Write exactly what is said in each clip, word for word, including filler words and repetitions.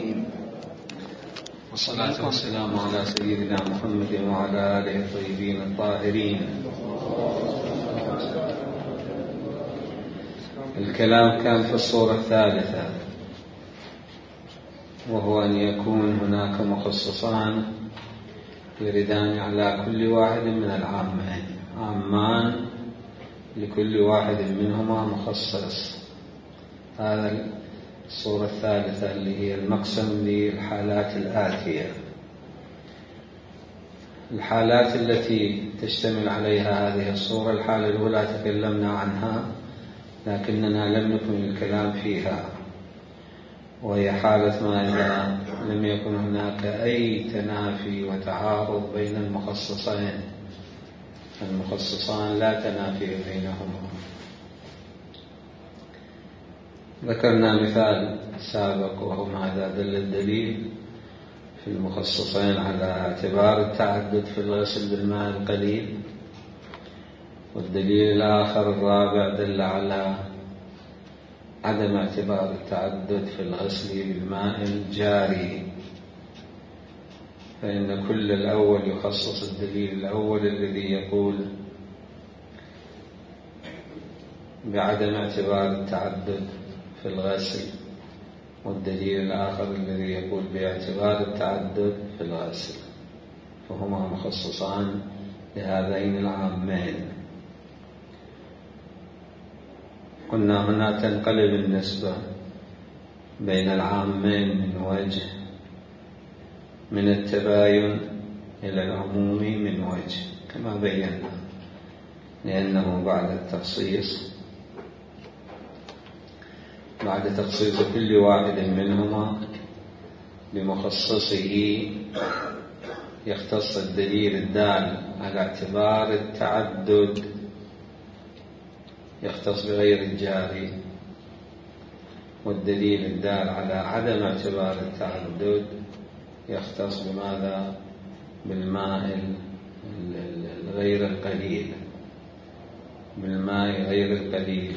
الرحيم. والصلاة والسلام على سيدنا محمد وعلى آله الطيبين الطاهرين. الكلام كان في الصورة الثالثة، وهو أن يكون هناك مخصصان يردان على كل واحد من العامين، عامان لكل واحد منهما مخصص. هذا الصورة الثالثة اللي هي المقسم للحالات الآتية. الحالات التي تشتمل عليها هذه الصورة، الحالة الأولى تكلمنا عنها لكننا لم نكمل الكلام فيها، وهي حالة ما إذا لم يكن هناك أي تنافي وتعارض بين المخصصين، المخصصان لا تنافي بينهما. ذكرنا مثال سابق وهو ماذا دل الدليل في المخصصين على اعتبار التعدد في الغسل بالماء القليل، والدليل الآخر الرابع دل على عدم اعتبار التعدد في الغسل بالماء الجاري، فإن كل الأول يخصص الدليل الأول الذي يقول بعدم اعتبار التعدد في الغسل، والدليل الآخر الذي يقول باعتبار التعدد في الغسل، فهما مخصصان لهذين العامين. قلنا هنا تنقلب النسبة بين العامين من وجه، من التباين إلى العموم من وجه كما بينا، لأنه بعد التخصيص بعد تخصيص كل واحد منهما بمخصصه يختص الدليل الدال على اعتبار التعدد يختص بغير الجاري، والدليل الدال على عدم اعتبار التعدد يختص بماذا؟ بالماء غير القليل، بالماء غير القليل،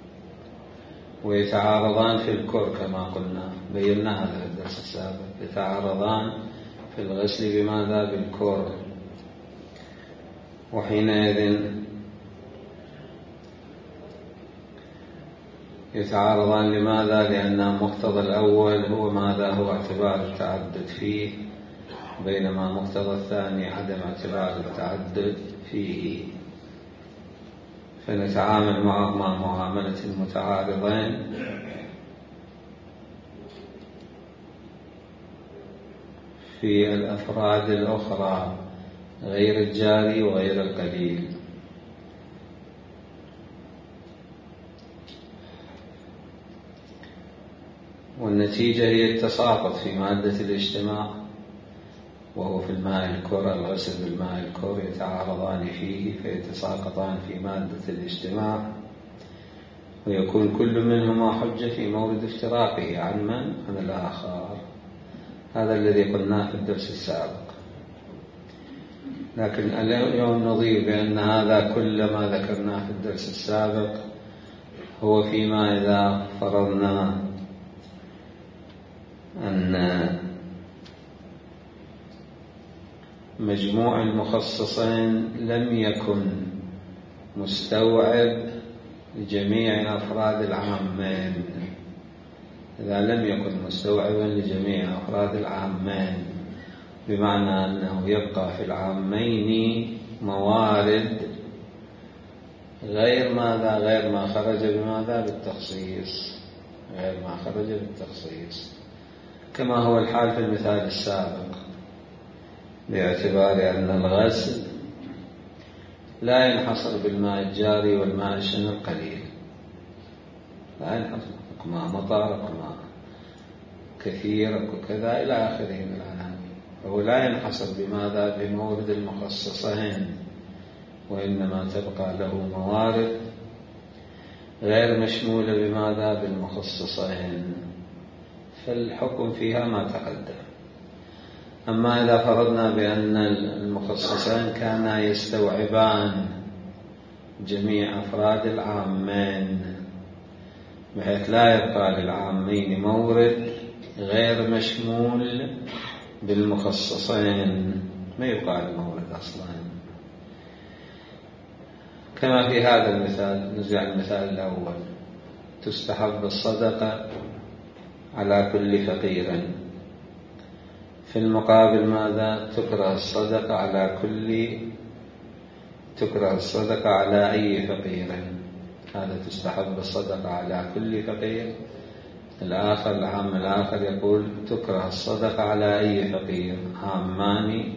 ويتعارضان في الكر كما قلنا، بينا هذا الدرس السابق، يتعارضان في الغسل بماذا؟ بالكر. وحينئذ يتعارضان لماذا؟ لأن مقتضى الأول هو ماذا؟ هو اعتبار التعدد فيه، بينما مقتضى الثاني عدم اعتبار التعدد فيه، فنتعامل مع معاملة المتعارضين في الأفراد الأخرى غير الجاري وغير القليل. والنتيجة هي التساقط في مادة الاجتماع، وهو في الماء الكر، الغسل بالماء الكر يتعارضان فيه فيتساقطان في مادة الاجتماع، ويكون كل منهما حجة في مورد افتراقه عن من؟ عن الآخر. هذا الذي قلناه في الدرس السابق. لكن اليوم نضيف بأن هذا كل ما ذكرناه في الدرس السابق هو فيما إذا فرضنا أن مجموع المخصصين لم يكن مستوعب لجميع أفراد العامين. إذا لم يكن مستوعبا لجميع أفراد العامين، بمعنى أنه يبقى في العامين موارد غير ماذا؟ غير ما خرج بماذا؟ بالتخصيص، غير ما خرج بالتخصيص، كما هو الحال في المثال السابق، باعتبار أن الغسل لا ينحصر بالماء الجاري والماء الشن القليل، لا ينحصر ماء مطر وماء كثير وكذا إلى آخره من العناوين، فهو لا ينحصر بماذا؟ بمورد المخصصين، وإنما تبقى له موارد غير مشمولة بماذا؟ بالمخصصين، فالحكم فيها ما تقدم. أما إذا فرضنا بأن المخصصين كانا يستوعبان جميع أفراد العامين، بحيث لا يبقى للعامين مورد غير مشمول بالمخصصين، ما يقال مورد أصلا. كما في هذا المثال، نرجع المثال الأول، تستحب الصدقة على كل فقير. في المقابل ماذا؟ تكره الصدقة على كل تكره الصدقة على أي فقير. هذا تستحب الصدقة على كل فقير. الآخر العام الآخر يقول تكره الصدقة على أي فقير. عامان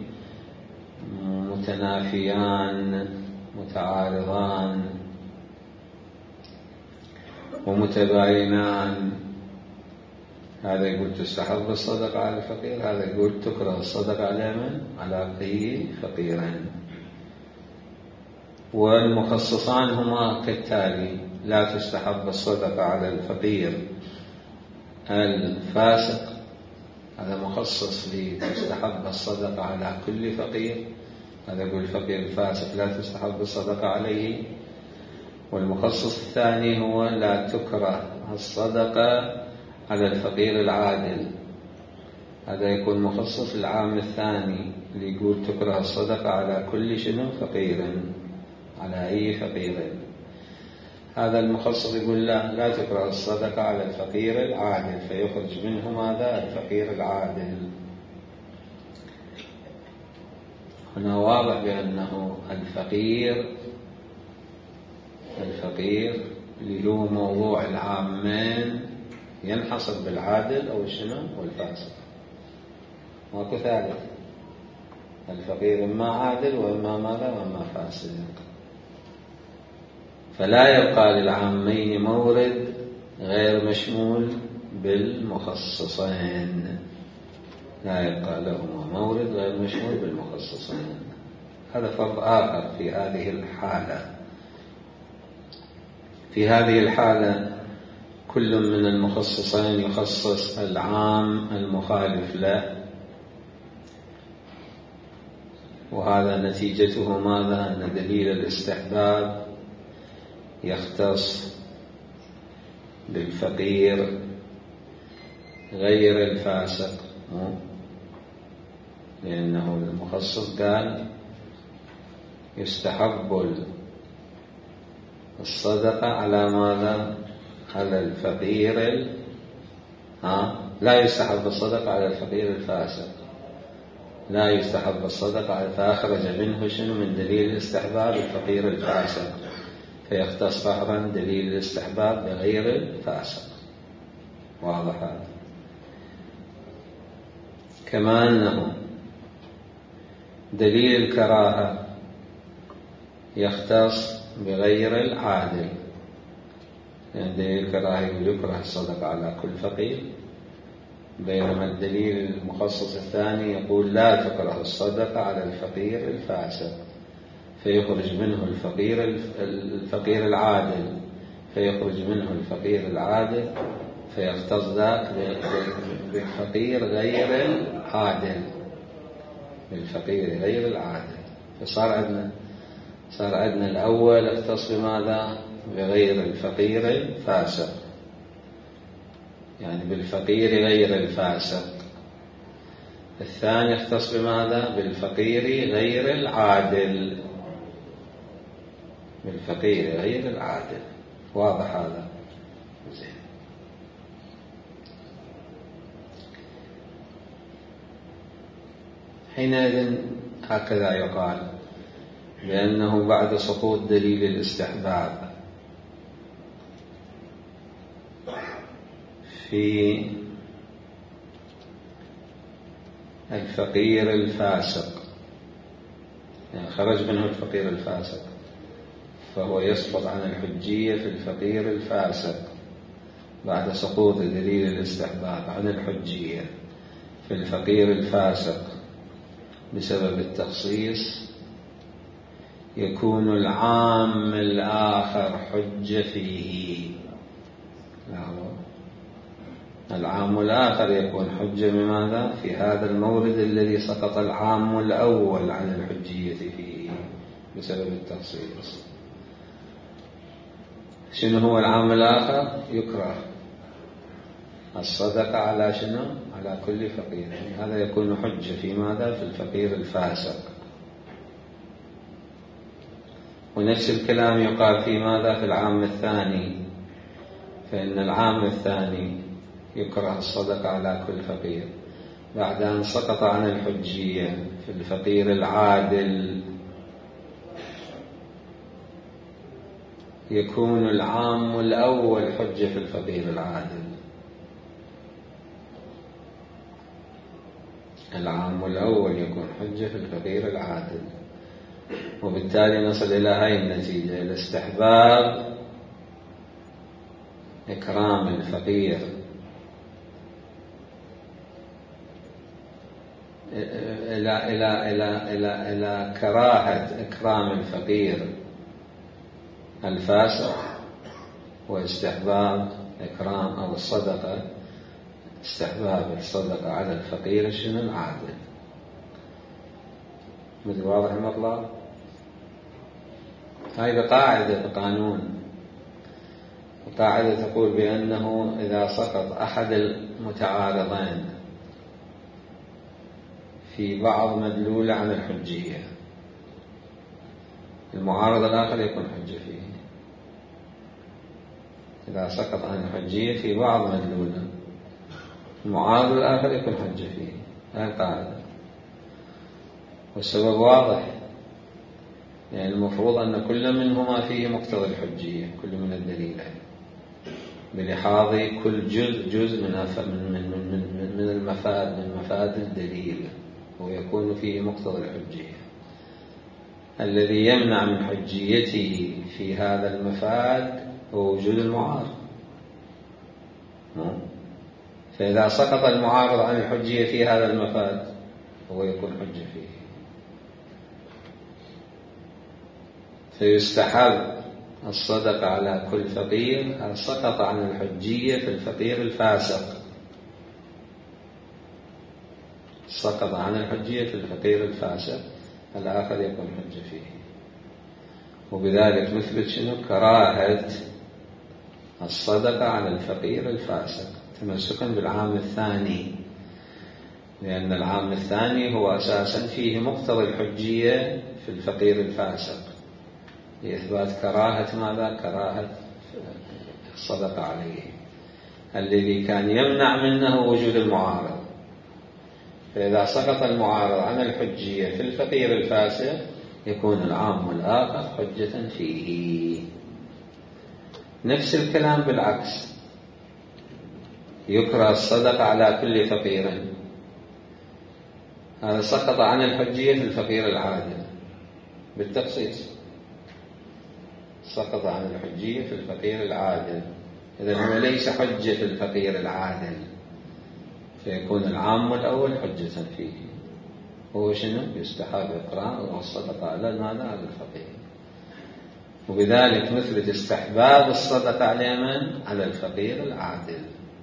متنافيان متعارضان ومتباينان. هذا يقول تستحب الصدقة على الفقير، هذا يقول تكره الصدقة على من؟ على أي فقيرين. والمخصصان هما كالتالي: لا تستحب الصدقة على الفقير الفاسق، هذا مخصص لتستحب الصدقة على كل فقير، هذا يقول الفقير الفاسق لا تستحب الصدقة عليه. والمخصص الثاني هو لا تكره الصدقة على الفقير العادل، هذا يكون مخصص العام الثاني اللي يقول تكره الصدقة على كل شنو؟ فقير، على أي فقير. هذا المخصص يقول لا لا تكره الصدقة على الفقير العادل، فيخرج منه ماذا؟ الفقير العادل. هنا واضح بأنه الفقير الفقير اللي هو موضوع العامين ينحصر بالعادل أو الشنو؟ والفاسق. ماكو ثالث، الفقير إما عادل وإما ماذا؟ وإما فاسق. فلا يبقى للعامين مورد غير مشمول بالمخصصين، لا يبقى لهما مورد غير مشمول بالمخصصين. هذا فرض آخر في هذه الحالة. في هذه الحالة كل من المخصصين يخصص العام المخالف له، وهذا نتيجته ماذا؟ أن دليل الاستحباب يختص بالفقير غير الفاسق، لأنه المخصص قال يستحب الصدقة على ماذا؟ على الفقير ها لا يستحب الصدقة على الفقير الفاسق، لا يستحب الصدقة على، فأخرج منه شنو؟ من دليل الاستحباب الفقير الفاسق، فيختص فقرا دليل الاستحباب بغير الفاسق. واضح هذا؟ كما أنه دليل الكراهة يختص بغير العادل، يعني دليل الكراهة يكره الصدقة على كل فقير، بينما الدليل المخصص الثاني يقول لا تكره الصدقة على الفقير الفاسق، فيخرج منه الفقير الفقير العادل، فيخرج منه الفقير العادل، فيختص ذاك بالفقير غير العادل، بالفقير غير العادل. فصار عندنا صار عندنا الأول اختص بماذا؟ بغير الفقير الفاسق، يعني بالفقير غير الفاسق. الثاني اختص بماذا؟ بالفقير غير العادل، بالفقير غير العادل. واضح هذا؟ زين. حينئذ هكذا يقال بأنه بعد سقوط دليل الاستحباب في الفقير الفاسق، يعني خرج منه الفقير الفاسق، فهو يسقط عن الحجية في الفقير الفاسق بعد سقوط دليل الاستحباب عن الحجية في الفقير الفاسق بسبب التخصيص. يكون العام الآخر حجة فيه، العام الآخر يكون حجة بماذا؟ في هذا المورد الذي سقط العام الأول عن الحجية فيه بسبب التخصيص. شنو هو العام الآخر؟ يكره الصدقة على شنو؟ على كل فقير. يعني هذا يكون حجة في ماذا؟ في الفقير الفاسق. ونفس الكلام يقال في ماذا؟ في العام الثاني، فإن العام الثاني يكره الصدقة على كل فقير بعد أن سقط عن الحجية في الفقير العادل. يكون العام الأول حجة في الفقير العادل. العام الأول يكون حجة في الفقير العادل. وبالتالي نصل إلى هاي النتيجة، الاستحباب إكرام الفقير إلى إلى إلى إلى إلى كراهة إكرام الفقير الفاسق، واستحباب إكرام أو الصدقة، استحباب الصدقة على الفقير شنو؟ العادل. مثل واضح المطلب؟ هذه قاعدة قانون، قاعدة تقول بأنه إذا سقط أحد المتعارضين في بعض مدلول عن الحجية، المعارض الآخر يكون حجة فيه. إذا سقط عن الحجية في بعض مدلول، المعارض الآخر يكون حجة فيه. هذه القاعدة، والسبب واضح. يعني المفروض أن كل منهما فيه مقتضى الحجية، كل من الدليلين، بلحاظ كل جزء جزء من من من من من المفاد من مفاد الدليل، ويكون فيه مقتضى الحجية. الذي يمنع من حجيته في هذا المفاد هو وجود المعارض. فإذا سقط المعارض عن الحجية في هذا المفاد هو يكون حجة فيه. فيستحب الصدقة على كل فقير هل سقط عن الحجية في الفقير الفاسق. سقط عن الحجية في الفقير الفاسق، الآخر يكون حجة فيه. وبذلك نثبت شنو؟ كراهة الصدقة على الفقير الفاسق تمسكا بالعام الثاني، لأن العام الثاني هو أساسا فيه مقتضى الحجية في الفقير الفاسق، لإثبات كراهة ماذا؟ كراهة الصدقة عليه، الذي كان يمنع منه وجود المعارض. فإذا سقط المعارض عن الحجية في الفقير الفاسق يكون العام والآخر حجة فيه. نفس الكلام بالعكس، يكره الصدقة على كل فقير، هذا سقط عن الحجية في الفقير العادل بالتخصيص، سقط عن الحجية في الفقير العادل، إذن هو ليس حجة في الفقير العادل، فيكون العام الأول حجة فيه. هو شنو؟ يستحب إقرام الصدقة على ماذا؟ على الفقير. وبذلك نثبت استحباب الصدقة على من؟ على الفقير العادل.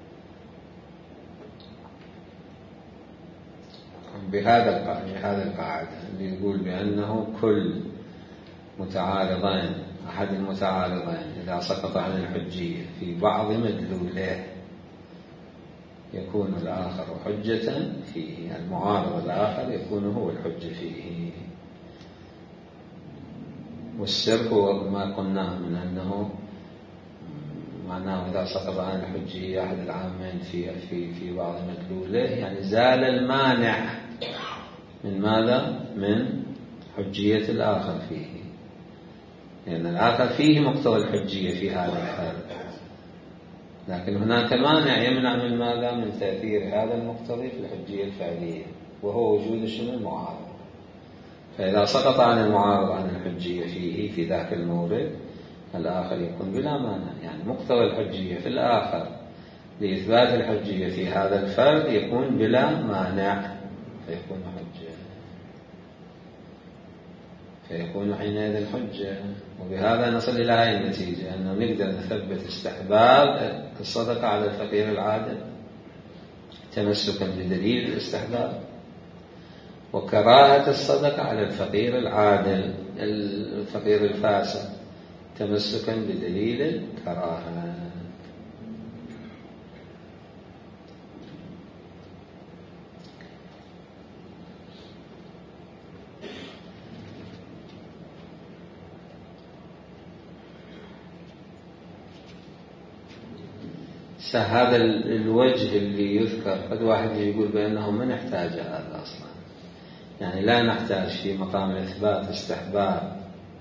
بهذا القاعدة هذا القاعدة اللي يقول بأنه كل متعارضين، أحد المتعارضين إذا سقط عن الحجية في بعض مدلوله يكون الآخر حجة فيه، المعارض الآخر يكون هو الحجة فيه. والسر هو ما قلناه من أنه معناه إذا سقط عن الحجية أحد العامين في في في بعض مدلوله، يعني زال المانع من ماذا؟ من حجية الآخر فيه، لأن يعني الآخر فيه مقتضى الحجية في هذا الحال، لكن هناك مانع يمنع من ماذا؟ من تأثير هذا المقتضي في الحجية الفعلية، وهو وجود شنو؟ المعارض. فإذا سقط عن المعارض عن الحجية فيه في ذاك المورد، الآخر يكون بلا مانع، يعني مقتضى الحجية في الآخر لإثبات الحجية في هذا الفرد يكون بلا مانع، فيكون حجة، فيكون حينئذ حجة. وبهذا نصل إلى هذه النتيجة، أنه نقدر نثبت استحباب الصدقة على الفقير العادل تمسكا بدليل الاستحباب، وكراهة الصدقة على الفقير العادل الفقير الفاسق تمسكا بدليل الكراهة. هذا الوجه اللي يذكر قد واحد يقول بأنه ما نحتاج هذا أصلا، يعني لا نحتاج في مقام الإثبات استحباب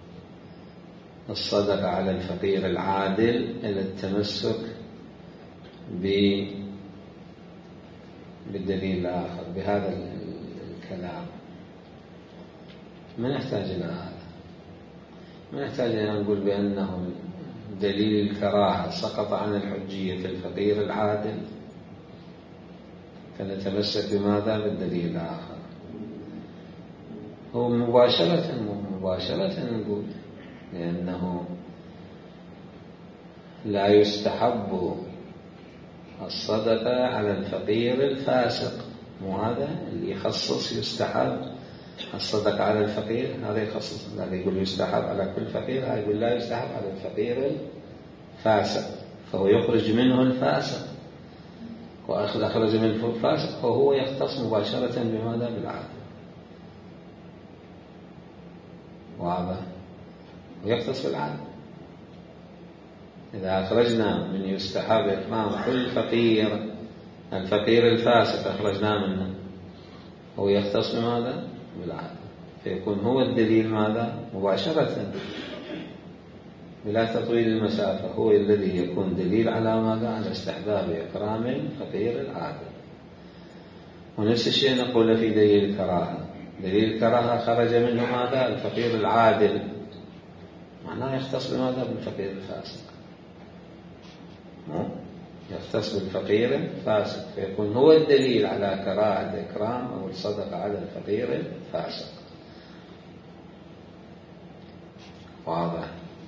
الصدقة على الفقير العادل إلى التمسك بالدليل الآخر بهذا الكلام. ما نحتاج إلى هذا، ما نحتاج أن نقول بأنه دليل الكراهة سقط عن الحجية في الفقير العادل فنتمسك بماذا؟ بالدليل الآخر. هو مباشرة مباشرة نقول لأنه لا يستحب الصدقة على الفقير الفاسق، مو هذا اللي يخصص يستحب الصدقة على الفقير، هذا يخصص، هذا يقول يستحب على كل فقير، هذا يقول لا يستحب على الفقير الفاسق، فهو يخرج منه الفاسق، وأخرج منه الفاسق فهو يختص مباشرة بماذا؟ بالعادل، واضح؟ ويختص بالعادل. إذا أخرجنا من يستحب إكرام كل فقير، الفقير الفاسق أخرجنا منه، هو يختص بماذا؟ بالعادل، فيكون هو الدليل ماذا؟ مباشرة بلا تطويل المسافة، هو الذي يكون دليل على ماذا؟ على استحباب إكرام الفقير العادل. ونفس الشيء نقول في دليل الكراهة، دليل الكراهة خرج منه ماذا؟ الفقير العادل، معناه يختص بماذا؟ بالفقير الفاسق، يختص بالفقير الفاسق، فيكون هو الدليل على كراهة الإكرام أو الصدقة على الفقير الفاسق. واضح؟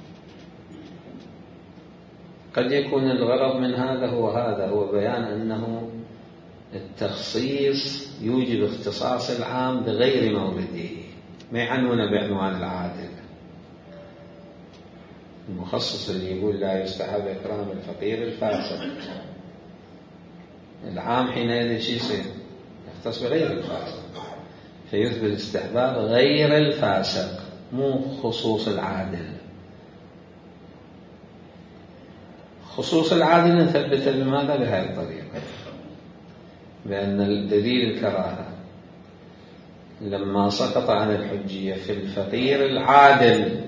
قد يكون الغرض من هذا هو هذا هو بيان أنه التخصيص يوجب اختصاص العام بغير مورده، ما يعنون بعنوان العادل. المخصص اللي يقول لا يستحب إكرام الفقير الفاسق، العام حينئذ شو يصير؟ يختص بغير الفاسق، فيثبت استحباب غير الفاسق مو خصوص العادل. خصوص العادل نثبت بماذا؟ بهذه الطريقة، بأن الدليل الكراهة لما سقط عن الحجية في الفقير العادل،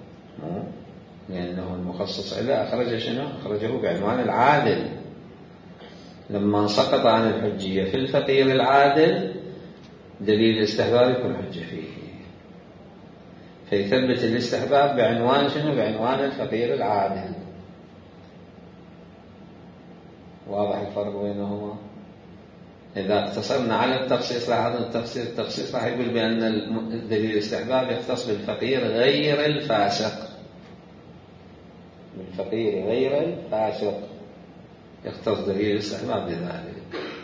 لأنه المخصص إلى أخرج شنو؟ أخرجه بعنوان العادل، لما سقط عن الحجية في الفقير العادل دليل الاستحباب يكون حجة فيه، فيثبت الاستحباب بعنوان شنو؟ بعنوان الفقير العادل. واضح الفرق بينهما؟ إذا اقتصرنا على التخصيص، لاحظنا التخصيص التخصيص راح يقول بأن الدليل الاستحباب يختص بالفقير غير الفاسق، بالفقير غير الفاسق يختص دليل الاستحباب بذلك.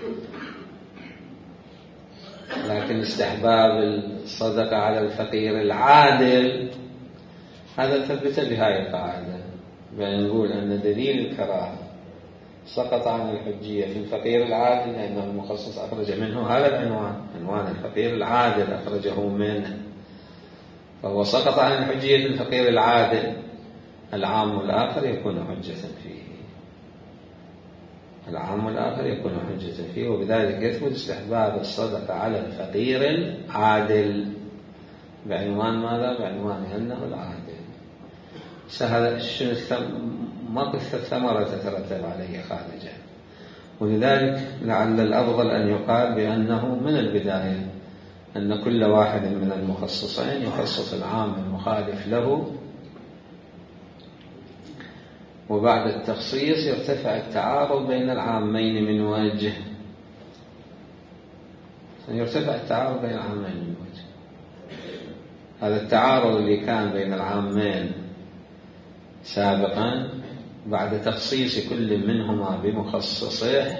لكن استحباب الصدقة على الفقير العادل هذا ثبت بهذه القاعدة، بأن نقول أن دليل الكراهة سقط عن الحجية في الفقير العادل لأنه المخصص أخرج منه هذا العنوان، عنوان الفقير العادل أخرجه منه، فهو سقط عن الحجية في الفقير العادل، العام والآخر يكون حجة فيه، العام والآخر يكون حجة فيه، وبذلك يثبت استحباب الصدقة على الفقير العادل بعنوان ماذا؟ بعنوان أنه العادل. سهل ما قصة الثمرة تترتب عليه خارجه، ولذلك لعل الأفضل أن يقال بأنه من البداية أن كل واحد من المخصصين يخصص العام المخالف له، وبعد التخصيص يرتفع التعارض بين العامين من وجه، يرتفع التعارض بين العامين من وجه. هذا التعارض اللي كان بين العامين سابقا بعد تخصيص كل منهما بمخصصه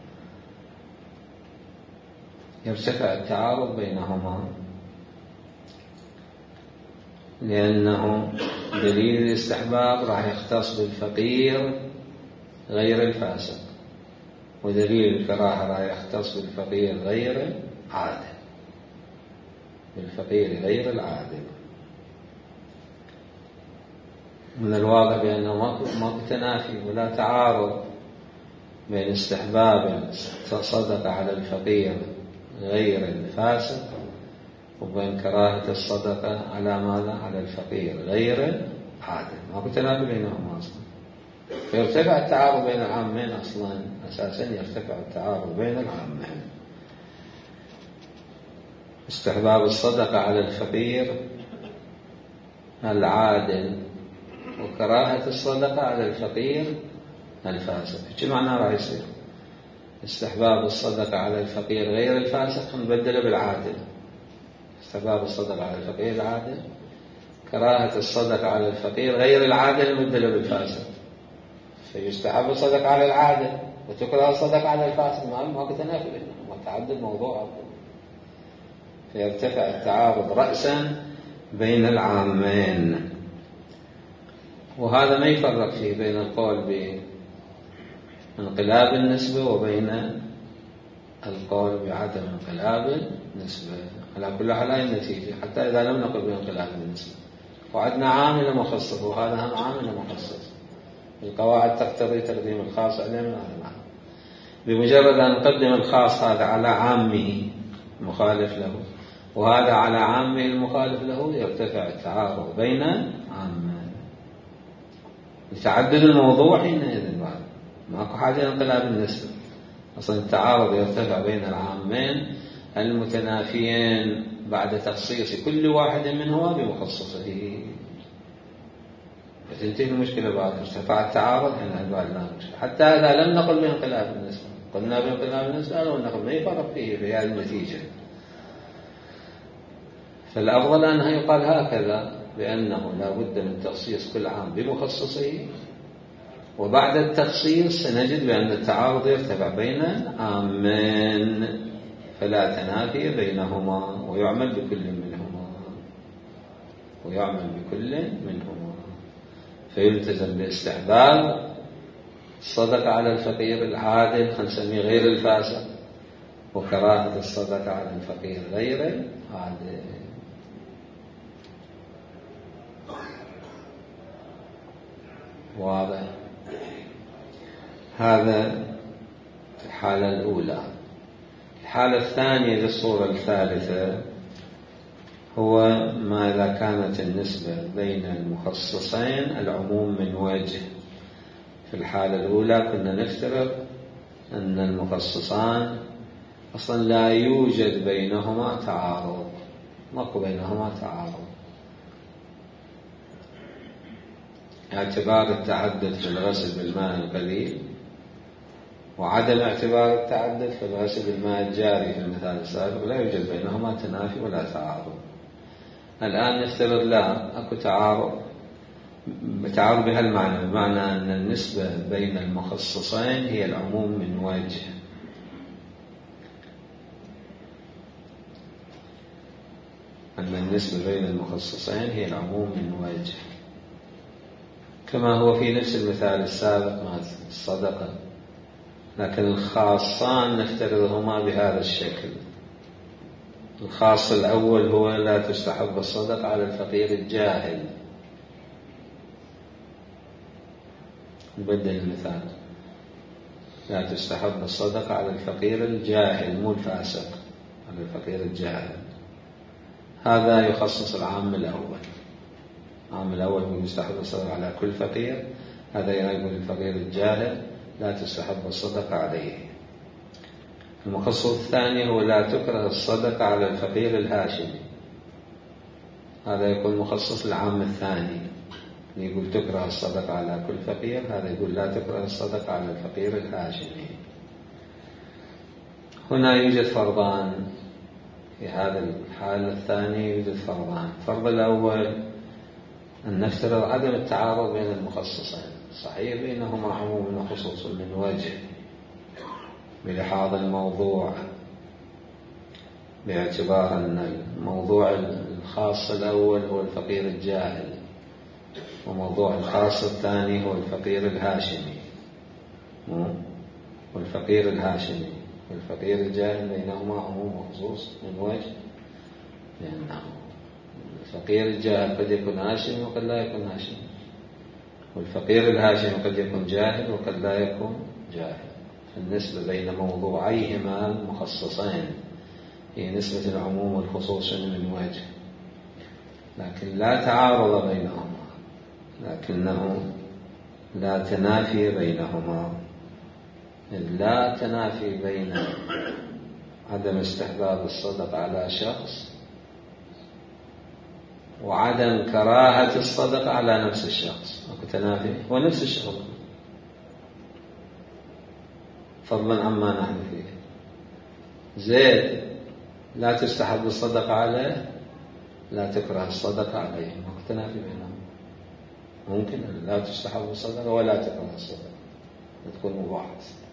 يرتفع التعارض بينهما، لأنه دليل الاستحباب راح يختص بالفقير غير الفاسق، ودليل الكراهة راح يختص بالفقير غير العادل، بالفقير غير العادل. من الواضح بأنه ما تنافي ولا تعارض بين استحباب الصدقة على الفقير غير الفاسق وبين كراهة الصدقة على ماذا؟ على الفقير غير العادل. ما كنت تنافي بينهما أصلا، فيرتفع التعارض بين العامين. أصلا أساسا يرتفع التعارض بين العامين. استحباب الصدقة على الفقير العادل وكراهة الصدقة على الفقير الفاسق. شو معناه راح يصير؟ استحباب الصدقة على الفقير غير الفاسق نبدله بالعادل. استحباب الصدقة على الفقير العادل، كراهة الصدقة على الفقير غير العادل نبدله بالفاسق. فيستحب الصدقة على العادل وتكره الصدقة على الفاسق. ما كنت تنافي بينهم، متعدد موضوع، فيرتفع التعارض رأسا بين العامين. وهذا ما يفرق فيه بين القول بانقلاب النسبة وبين القول بعدم انقلاب النسبة. على كل حال هاي النتيجة، حتى إذا لم نقل بانقلاب النسبة وعدنا عامل مخصص، وهذا هم عامل مخصص. القواعد تقتضي تقديم الخاص عليه من على العام. بمجرد أن نقدم الخاص هذا على عامه مخالف له وهذا على عامه المخالف له، يرتفع التعارض بين عامين. يتعدد الموضوع حينئذ بعد ماكو حاجة لانقلاب النسبة. أصلا التعارض يرتفع بين العامين المتنافيين بعد تخصيص كل واحد منهما بمخصصه. فتنتهي المشكلة بعد ارتفاع التعارض حين بعد لا مشكلة. حتى إذا لم نقل بانقلاب النسبة، قلنا بانقلاب النسبة لو نقل ما يفرق فيه في هذه النتيجة. فالأفضل أنها يقال هكذا، بأنه لا بد من تخصيص كل عام بمخصصه، وبعد التخصيص سنجد بأن التعارض يرتفع بين عامين فلا تنافي بينهما، ويعمل بكل منهما ويعمل بكل منهما فيلتزم باستحباب الصدقة على الفقير العادل خنسميه غير الفاسق، وكراهة الصدقة على الفقير غير العادل. واضح؟ هذا الحالة الأولى. الحالة الثانية للصورة الثالثة هو ما إذا كانت النسبة بين المخصصين العموم من وجه. في الحالة الأولى كنا نفترض أن المخصصان أصلا لا يوجد بينهما تعارض، ماكو بينهما تعارض، اعتبار التعدد في الغسل بالماء القليل وعدم اعتبار التعدد في الغسل بالماء الجاري في المثال السابق، لا يوجد بينهما تنافي ولا تعارض. الآن نفترض لا أكو تعارض، تعارض بهالمعنى، بمعنى أن النسبة بين المخصصين هي العموم من وجه. أن النسبة بين المخصصين هي العموم من وجه، كما هو في نفس المثال السابق مع الصدقة، لكن الخاصان نفترضهما بهذا الشكل. الخاص الأول هو لا تستحب الصدقة على الفقير الجاهل. نبدل المثال، لا تستحب الصدقة على الفقير الجاهل مو الفاسق، على الفقير الجاهل. هذا يخصص العام الأول. العام الأول هو يستحب الصدقة على كل فقير، هذا يقول الفقير الجاهل لا تستحب الصدقة عليه. المخصص الثاني هو لا تكره الصدقة على الفقير الهاشمي، هذا يكون مخصص العام الثاني، يقول تكره الصدقة على كل فقير، هذا يقول لا تكره الصدقة على الفقير الهاشمي. هنا يوجد فرضان، في هذا الحالة الثانية يوجد فرضان. الفرض الأول أن نفترض عدم التعارض بين المخصصين، صحيح بينهما عموم وخصوص من وجه بلحاظ الموضوع، باعتبار أن الموضوع الخاص الأول هو الفقير الجاهل، وموضوع الخاص الثاني هو الفقير الهاشمي، والفقير الهاشمي والفقير الجاهل بينهما عموم وخصوص من وجه، لأنه الفقير الجاهل قد يكون هاشمي وقد لا يكون هاشمي، والفقير الهاشمي قد يكون جاهل وقد لا يكون جاهل. النسبة بين موضوعيهما المخصصين هي نسبة العموم والخصوص من وجه، لكن لا تعارض بينهما، لكنه لا تنافي بينهما، لا تنافي بين عدم استحباب الصدقة على شخص وعدم كراهة الصدقة على نفس الشخص، أو تنافي هو نفس الشغل فضلا عما نحن فيه. زيد لا تستحب الصدقة عليه، لا تكره الصدقة عليه، ما تنافي بينهم. ممكن لا تستحب الصدقة ولا تكره الصدقة، تكون مباحة،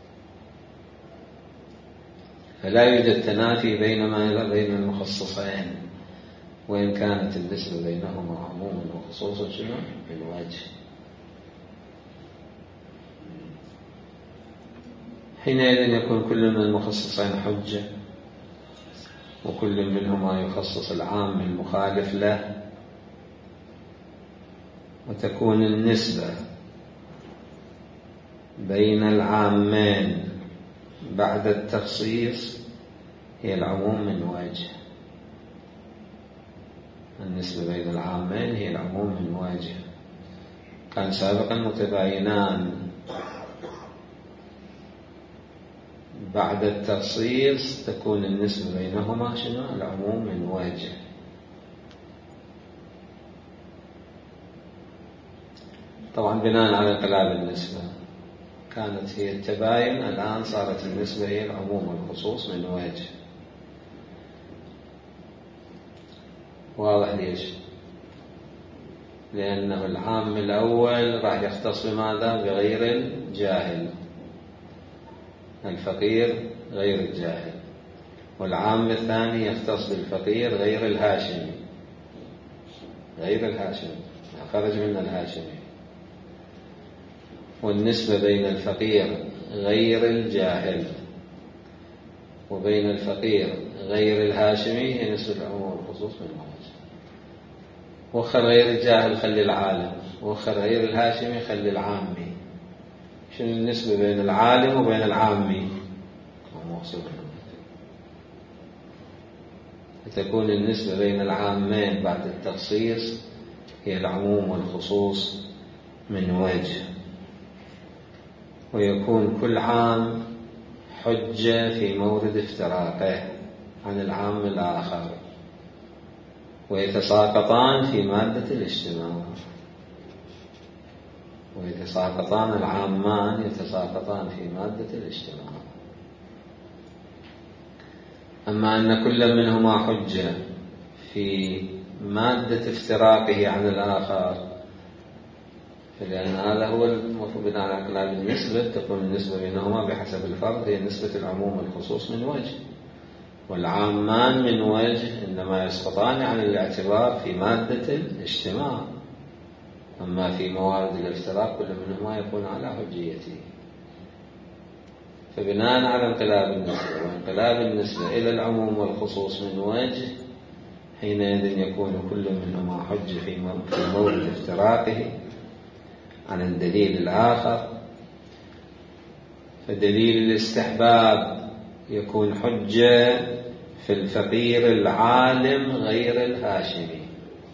فلا يوجد تنافي بينما بين المخصصين، وإن كانت النسبة بينهما عموما وخصوصا شنو بالوجه. حينئذ يكون كل من المخصصين حجة، وكل منهما يخصص العام المخالف له، وتكون النسبة بين العامين بعد التخصيص هي العموم من وجه. النسبة بين العامين هي العموم من وجه. كان سابقا متباينان، بعد التخصيص تكون النسبة بينهما شنو؟ العموم من وجه. طبعا بناء على انقلاب النسبة كانت هي التباين، الآن صارت النسبة هي العموم والخصوص من وجه. واضح ليش؟ لأنه العام الأول راح يختص بماذا؟ بغير الجاهل، الفقير غير الجاهل، والعام الثاني يختص بالفقير غير الهاشمي، غير الهاشمي خرج من الهاشمي. والنسبة بين الفقير غير الجاهل وبين الفقير غير الهاشمي هي نسبة العموم والخصوص من وجه. وخر غير الجاهل خلي العالم، وخر غير الهاشمي خلي العامي. شنو النسبة بين العالم وبين العامي؟ فتكون النسبة بين العامين بعد التخصيص هي العموم والخصوص من وجه، ويكون كل عام حجة في مورد افتراقه عن العام الآخر، ويتساقطان في مادة الاجتماع، ويتساقطان العامان يتساقطان في مادة الاجتماع. أما أن كل منهما حجة في مادة افتراقه عن الآخر، فلأن هذا هو المفروض بناء على انقلاب النسبة تكون النسبة بينهما بحسب الفرض هي نسبة العموم والخصوص من وجه، والعامان من وجه إنما يسقطان عن الاعتبار في مادة الاجتماع. أما في موارد الافتراق كل منهما يكون على حجيته. فبناء على انقلاب النسبة وانقلاب النسبة إلى العموم والخصوص من وجه، حينئذ يكون كل منهما حجة في مورد افتراقه عن الدليل الآخر. فدليل الاستحباب يكون حجة في الفقير العالم غير الهاشمي.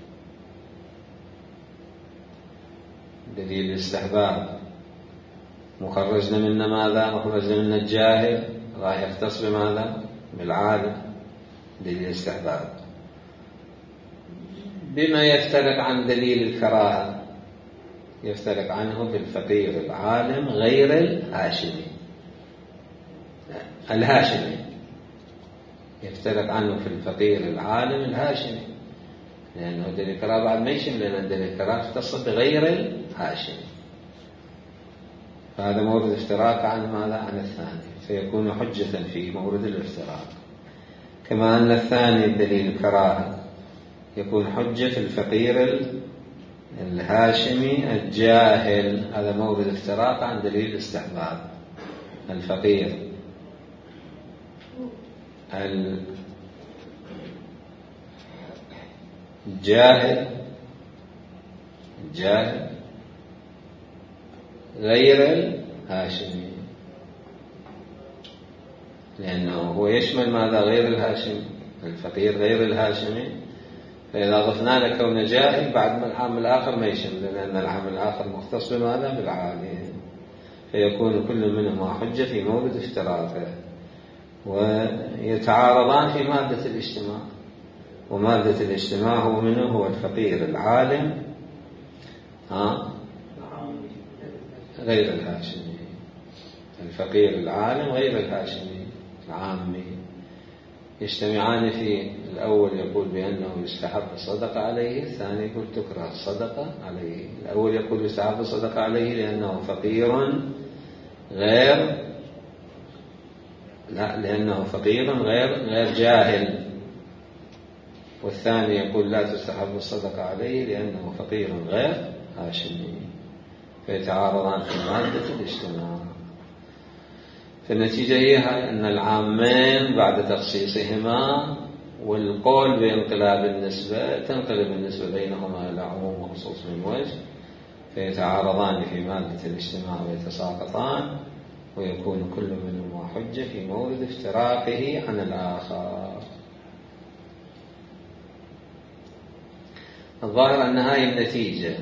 دليل الاستحباب مخرجنا من ماذا؟ مخرجنا من الجاهل، راح يختص بماذا؟ بالعالم. دليل الاستحباب بما يفترق عن دليل الكراهة، يفترق عنه بالفقير العالم غير الهاشمي. الهاشمي يفترق عنه في الفقير العالم الهاشمي، لأنه دليل الكراهة بعد ما يشمل، لأن دليل الكراهة اختص بغير الهاشمي، فهذا مورد افتراق عن ماذا؟ عن الثاني، فيكون حجة في مورد الافتراق. كما أن الثاني دليل الكراهة يكون حجة في الفقير الهاشمي الجاهل، هذا مورد افتراق عن دليل الاستحباب. الفقير الجاهل الجاهل غير الهاشمي، لأنه هو يشمل ماذا؟ غير الهاشمي، الفقير غير الهاشمي. فإذا ضفنا له كون جاهل بعد ما العام الآخر ما يشمل، لأن العام الآخر مختص بماذا؟ بالعالم، فيكون كل منهما حجة في مورد اشتراطه، ويتعارضان في مادة الاجتماع. ومادة الاجتماع هو منه؟ هو الفقير العالم ها غير الهاشمي، الفقير العالم غير الهاشمي العامي، يجتمعان في الأول يقول بأنه يستحب الصدقة عليه، الثاني يقول تكره الصدقة عليه. الأول يقول يستحب الصدقة عليه لأنه فقير غير لا لأنه فقير غير غير جاهل، والثاني يقول لا تستحب الصدقة عليه لأنه فقير غير هاشمي، فيتعارضان في مادة الاجتماع. فالنتيجة هي أن العامين بعد تخصيصهما والقول بانقلاب النسبة تنقلب النسبة بينهما إلى عموم وخصوص من وجه، فيتعارضان في مادة الاجتماع ويتساقطان، ويكون كل منهما حجة في مورد افتراقه عن الآخر. الظاهر أن هذه النتيجة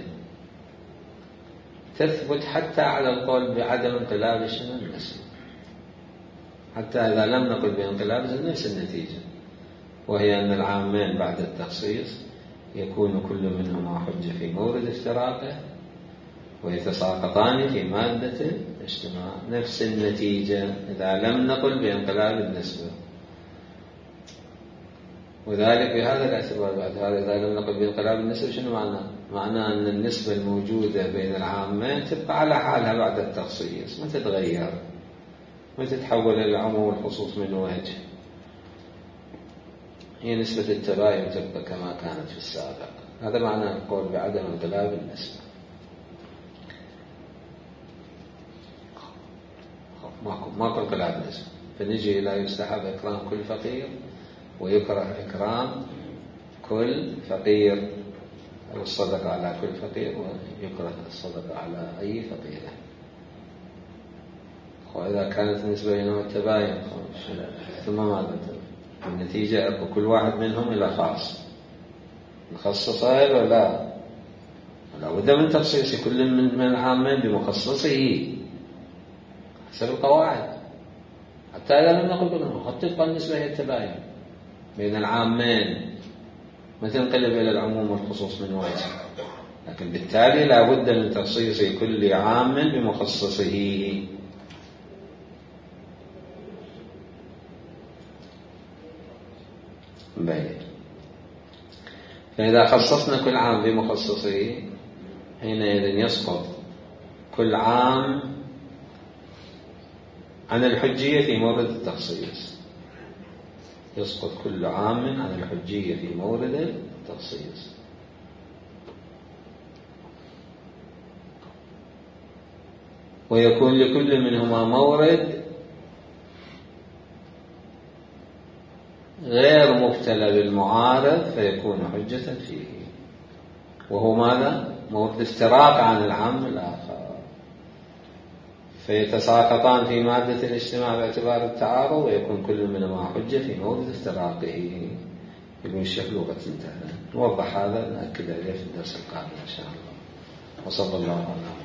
تثبت حتى على القول بعدم انقلاب النسبة، حتى إذا لم نقل بانقلاب نفس النتيجة، وهي أن العامين بعد التخصيص يكون كل منهما حجة في مورد افتراقه ويتساقطان في مادة الاجتماع، نفس النتيجة إذا لم نقل بانقلاب النسبة. وذلك بهذا الاعتبار بعد هذا إذا لم نقل بانقلاب النسبة شنو معنى؟ معنى أن النسبة الموجودة بين العامين تبقى على حالها بعد التخصيص، ما تتغير، ما تتحول إلى عموم الخصوص من وجه، هي نسبة التباين تبقى كما كانت في السابق. هذا معنى القول بعدم انقلاب النسبة. ماكو انقلاب النسبة، فنجي إلى يستحب إكرام كل فقير ويكره إكرام كل فقير، أو الصدقة على كل فقير ويكره الصدقة على أي فقير. وإذا كانت النسبة بينهما التباين ثم ماذا؟ النتيجة كل واحد منهم إلى خاص مخصصة ولا لا بد من تخصيص كل من العامين بمخصصه حسب القواعد، حتى إذا لم نقل بينهم قد تبقى النسبة هي التباين بين العامين، ما تنقلب إلى العموم والخصوص من وجه، لكن بالتالي لا بد من تخصيص كل عام بمخصصه. بين. فإذا خصصنا كل عام بمخصصه حينئذ يسقط كل عام عن الحجية في مورد التخصيص، يسقط كل عام عن الحجية في مورد التخصيص. ويكون لكل منهما مورد غير مبتلى بالمعارض فيكون حجة فيه، وهو ماذا؟ مورد افتراق عن العام الآخر، فيتساقطان في مادة الاجتماع باعتبار التعارض، ويكون كل منهما حجة في مورد افتراقه. يقول الشيخ لغة انتهى. نوضح هذا نأكد عليه في الدرس القادم إن شاء الله. وصلى الله عليه وسلم.